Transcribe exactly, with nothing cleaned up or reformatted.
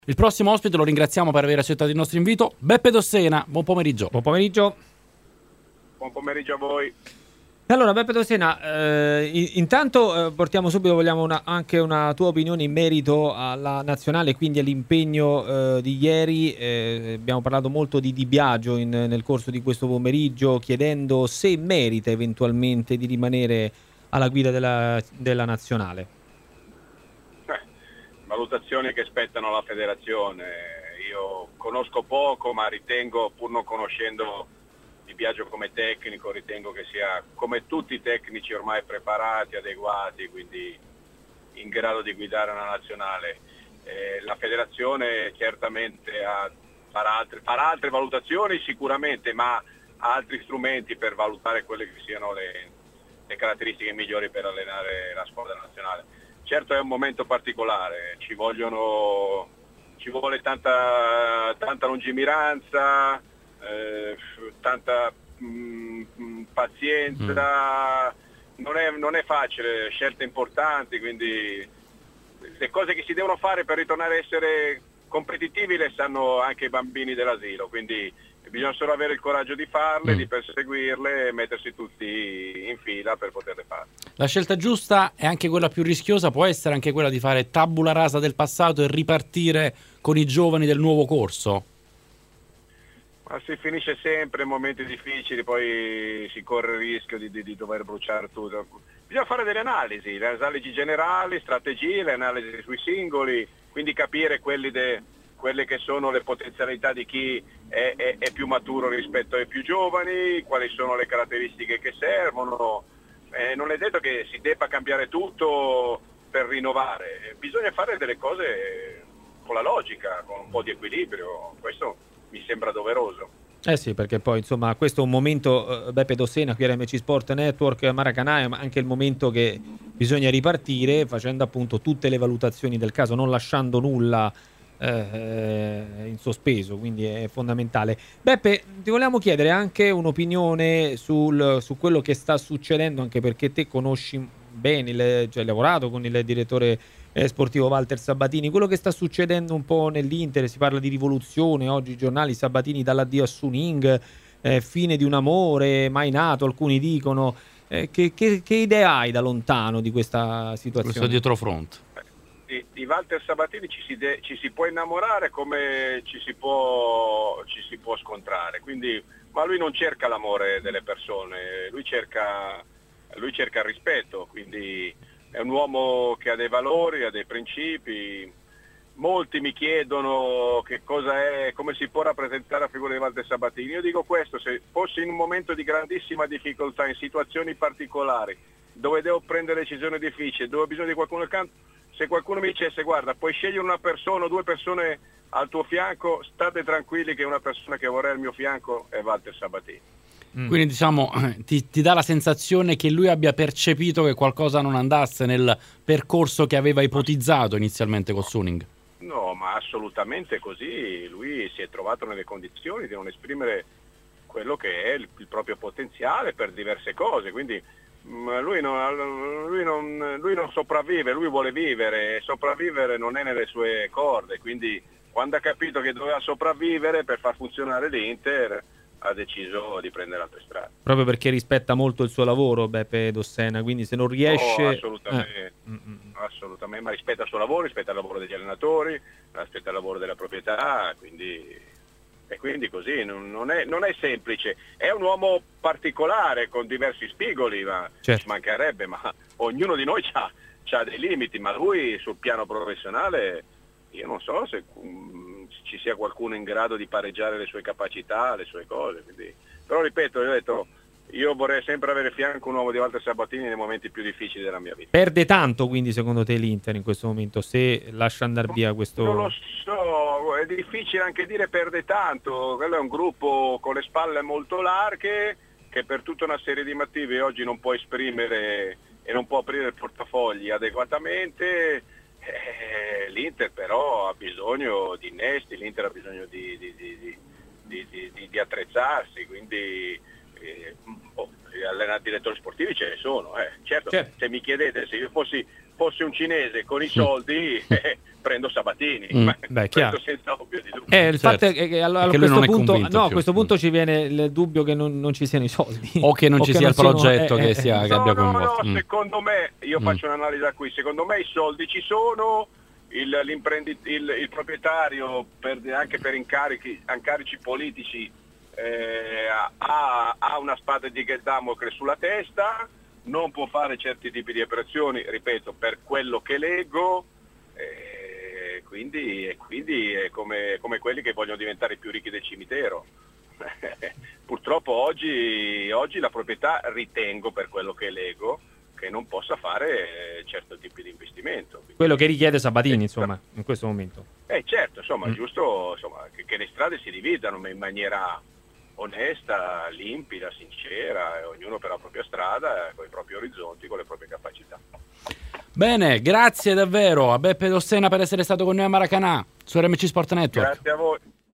Il prossimo ospite lo ringraziamo per aver accettato il nostro invito, Beppe Dossena. Buon pomeriggio. Buon pomeriggio. Buon pomeriggio a voi. Allora, Beppe Dossena, eh, intanto eh, portiamo subito, vogliamo una, anche una tua opinione in merito alla nazionale, quindi all'impegno eh, di ieri. Eh, abbiamo parlato molto di Di Biagio in, nel corso di questo pomeriggio, chiedendo se merita eventualmente di rimanere alla guida della, della nazionale. Eh, valutazioni che spettano alla federazione. Io conosco poco, ma ritengo, pur non conoscendo Di Biagio come tecnico, ritengo che sia, come tutti i tecnici, ormai preparati, adeguati, quindi in grado di guidare una nazionale. Eh, la federazione certamente ha, farà, altre, farà altre valutazioni sicuramente, ma ha altri strumenti per valutare quelle che siano le, le caratteristiche migliori per allenare la squadra nazionale. Certo è un momento particolare, ci vogliono, ci vuole tanta, tanta lungimiranza, Eh, tanta mh, pazienza, mm. non, è, non è facile, scelte importanti, quindi le cose che si devono fare per ritornare a essere competitivi le sanno anche i bambini dell'asilo, quindi bisogna solo avere il coraggio di farle, mm. di perseguirle e mettersi tutti in fila per poterle fare. La scelta giusta è anche quella più rischiosa, può essere anche quella di fare tabula rasa del passato e ripartire con i giovani del nuovo corso? Ma si finisce sempre in momenti difficili, poi si corre il rischio di, di, di dover bruciare tutto. Bisogna fare delle analisi, le analisi generali, strategie, le analisi sui singoli, quindi capire quelli de, quelle che sono le potenzialità di chi è, è, è più maturo rispetto ai più giovani, quali sono le caratteristiche che servono. Eh, non è detto che si debba cambiare tutto per rinnovare, bisogna fare delle cose con la logica, con un po' di equilibrio, questo mi sembra doveroso. Eh sì, perché poi insomma questo è un momento, eh, Beppe Dossena qui a M C Sport Network Maracanã, è anche il momento che bisogna ripartire facendo appunto tutte le valutazioni del caso, non lasciando nulla eh, in sospeso, quindi è fondamentale. Beppe, ti volevamo chiedere anche un'opinione sul, su quello che sta succedendo, anche perché te conosci bene, il, cioè hai lavorato con il direttore Eh, sportivo Walter Sabatini, quello che sta succedendo un po' nell'Inter, si parla di rivoluzione, oggi i giornali, Sabatini dall'addio a Suning, eh, fine di un amore mai nato, alcuni dicono, eh, che, che, che idea hai da lontano di questa situazione? Questo dietrofront. Di, di Walter Sabatini ci si, de, ci si può innamorare come ci si può, ci si può scontrare, quindi, ma lui non cerca l'amore delle persone, lui cerca, lui cerca il rispetto, quindi è un uomo che ha dei valori, ha dei principi. Molti mi chiedono che cosa è, come si può rappresentare la figura di Walter Sabatini. Io dico questo: se fossi in un momento di grandissima difficoltà, in situazioni particolari, dove devo prendere decisioni difficili, dove ho bisogno di qualcuno accanto, se qualcuno mi dicesse guarda, puoi scegliere una persona o due persone al tuo fianco, state tranquilli che una persona che vorrei al mio fianco è Walter Sabatini. Mm. Quindi diciamo ti, ti dà la sensazione che lui abbia percepito che qualcosa non andasse nel percorso che aveva ipotizzato inizialmente con Suning? No, ma assolutamente così. Lui si è trovato nelle condizioni di non esprimere quello che è il, il proprio potenziale per diverse cose, quindi mh, lui, non, lui, non, lui non sopravvive, lui vuole vivere, e sopravvivere non è nelle sue corde, quindi quando ha capito che doveva sopravvivere per far funzionare l'Inter ha deciso di prendere altre strade. Proprio perché rispetta molto il suo lavoro, Beppe Dossena, quindi se non riesce... Oh, assolutamente, eh. assolutamente, ma rispetta il suo lavoro, rispetta il lavoro degli allenatori, rispetta il lavoro della proprietà, quindi, e quindi così, non, non, è, non è semplice. È un uomo particolare, con diversi spigoli, ma certo. Ci mancherebbe, ma ognuno di noi ha dei limiti, ma lui sul piano professionale... Io non so se um, ci sia qualcuno in grado di pareggiare le sue capacità, le sue cose, quindi... però ripeto, io ho detto, io vorrei sempre avere a fianco un uomo di Walter Sabatini nei momenti più difficili della mia vita. Perde tanto quindi secondo te l'Inter in questo momento, se lascia andare via questo... Non lo so, è difficile anche dire perde tanto, quello è un gruppo con le spalle molto larghe che per tutta una serie di motivi oggi non può esprimere e non può aprire il portafogli adeguatamente. Eh, L'Inter però ha bisogno di innesti, l'Inter ha bisogno di, di, di, di, di, di, di attrezzarsi, quindi eh, oh, direttori sportivi ce ne sono. Eh. Certo, certo, se mi chiedete se io fossi fossi un cinese con i soldi eh, prendo Sabatini, Mm, ma beh, questo chiaro. senza ovvio di dubbio. Eh, il Certo. fatto è che, che allora, a Perché lui questo non è punto, convinto no, a più. questo punto ci viene il dubbio che non, non ci siano i soldi O che non ci sia il siano- progetto eh, che eh, sia- eh. che abbia No, no, coinvolto. no, Mm. secondo me, io Mm. faccio un'analisi da qui, secondo me i soldi ci sono, il, l'imprendit- il, il proprietario per, anche per incarichi, incarici politici eh, ha, ha una spada di Damocle sulla testa, non può fare certi tipi di operazioni, ripeto, per quello che leggo, eh, quindi, e quindi è come, come quelli che vogliono diventare i più ricchi del cimitero. Purtroppo oggi, oggi la proprietà, ritengo per quello che leggo, che non possa fare eh, certo tipi di investimento. Quindi, Quello che richiede Sabatini, Eh, insomma, in questo momento. eh certo, insomma, Mm. è giusto insomma, che, che le strade si dividano ma in maniera onesta, limpida, sincera, e ognuno per la propria strada, eh, con i propri orizzonti, con le proprie capacità. Bene, grazie davvero a Beppe Dossena per essere stato con noi a Maracanã su R M C Sport Network. Grazie a voi.